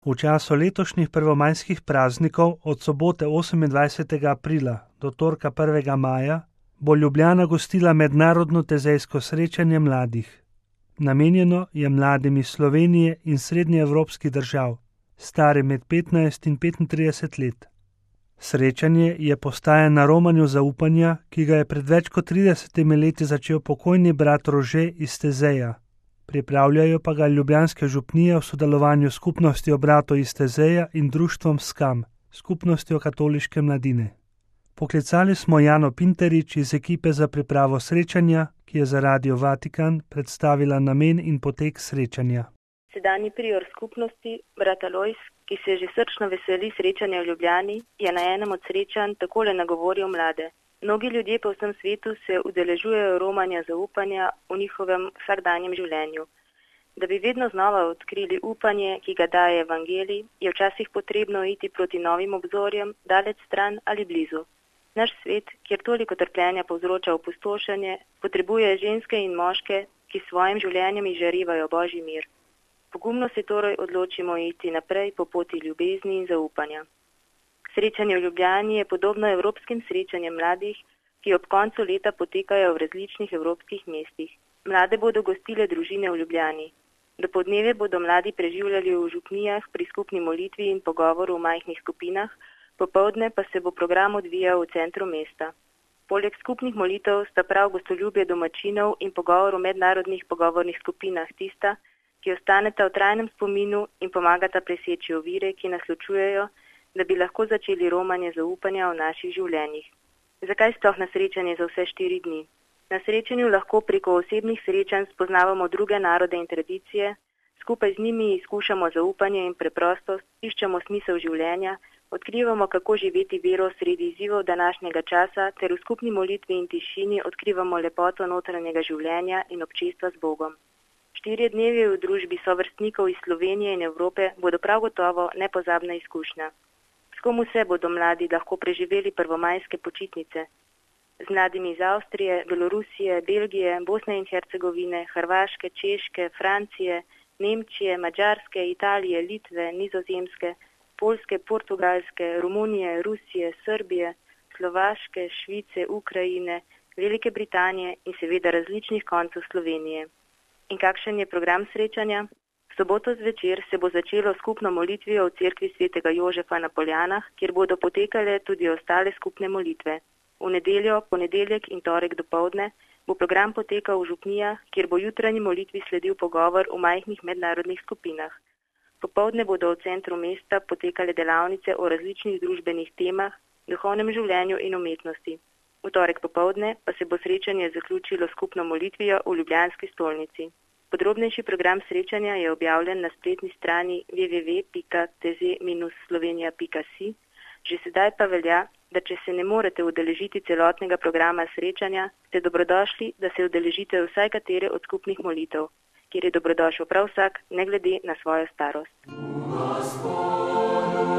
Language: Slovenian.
V času letošnjih prvomajskih praznikov od sobote 28. aprila do torka 1. maja bo Ljubljana gostila mednarodno tezejsko srečanje mladih. Namenjeno je mladim iz Slovenije in srednjeevropskih držav, stari med 15 in 35 let. Srečanje je postaja na romanju zaupanja, ki ga je pred več kot 30 leti začel pokojni brat Rože iz Tezeja. Pripravljajo pa ga ljubljanske župnije v sodelovanju s skupnostjo bratov iz Tezeja in društvom Skam, skupnostjo katoliške mladine. Poklicali smo Jano Pinterič iz ekipe za pripravo srečanja, ki je za Radio Vatikan predstavila namen in potek srečanja. Sedanji prior skupnosti, brat Alojz, ki se že srčno veseli srečanja v Ljubljani, je na enem od srečanj takole nagovoril mlade. Mnogi ljudje po vsem svetu se udeležujejo romanja zaupanja v njihovem vsakdanjem življenju. Da bi vedno znova odkrili upanje, ki ga daje evangelij, je včasih potrebno iti proti novim obzorjem, daleč stran ali blizu. Naš svet, kjer toliko trpljenja povzroča opustošenje, potrebuje ženske in moške, ki s svojim življenjem izžarevajo Božji mir. Pogumno se torej odločimo iti naprej po poti ljubezni in zaupanja. Srečanje v Ljubljani je podobno evropskim srečanjem mladih, ki ob koncu leta potekajo v različnih evropskih mestih. Mlade bodo gostile družine v Ljubljani. Dopoldneve bodo mladi preživljali v župnijah pri skupni molitvi in pogovoru v majhnih skupinah, popoldne pa se bo program odvijal v centru mesta. Poleg skupnih molitev sta prav gostoljubje domačinov in pogovor v mednarodnih pogovornih skupinah tista, ki ostaneta v trajnem spominu in pomagata preseči ovire, ki nas ločujejo, da bi lahko začeli romanje zaupanja v naših življenjih. Zakaj sploh na srečanje za vse 4 dni? Na srečanju lahko preko osebnih srečanj spoznavamo druge narode in tradicije, skupaj z njimi izkušamo zaupanje in preprostost, iščemo smisel življenja, odkrivamo, kako živeti vero sredi izzivov današnjega časa ter v skupni molitvi in tišini odkrivamo lepoto notranjega življenja in občestva z Bogom. 4 dnevi v družbi sovrstnikov iz Slovenije in Evrope bodo prav gotovo nepozabna izkušnja. S kom vse bodo mladi lahko preživeli prvomajske počitnice? Z mladimi iz Avstrije, Belorusije, Belgije, Bosne in Hercegovine, Hrvaške, Češke, Francije, Nemčije, Madžarske, Italije, Litve, Nizozemske, Poljske, Portugalske, Romunije, Rusije, Srbije, Slovaške, Švice, Ukrajine, Velike Britanije in seveda različnih koncev Slovenije. In kakšen je program srečanja? V soboto zvečer se bo začelo skupno molitvijo v cerkvi svetega Jožefa na Poljanah, kjer bodo potekale tudi ostale skupne molitve. V nedeljo, ponedeljek in torek dopoldne bo program potekal v župnijah, kjer bo jutranji molitvi sledil pogovor v majhnih mednarodnih skupinah. Popoldne bodo v centru mesta potekale delavnice o različnih družbenih temah, duhovnem življenju in umetnosti. V torek popoldne pa se bo srečanje zaključilo skupno molitvijo v Ljubljanski stolnici. Podrobnejši program srečanja je objavljen na spletni strani www.teze-slovenia.si. Že sedaj pa velja, da če se ne morete udeležiti celotnega programa srečanja, ste dobrodošli, da se udeležite vsaj katere od skupnih molitev, kjer je dobrodošel prav vsak, ne glede na svojo starost.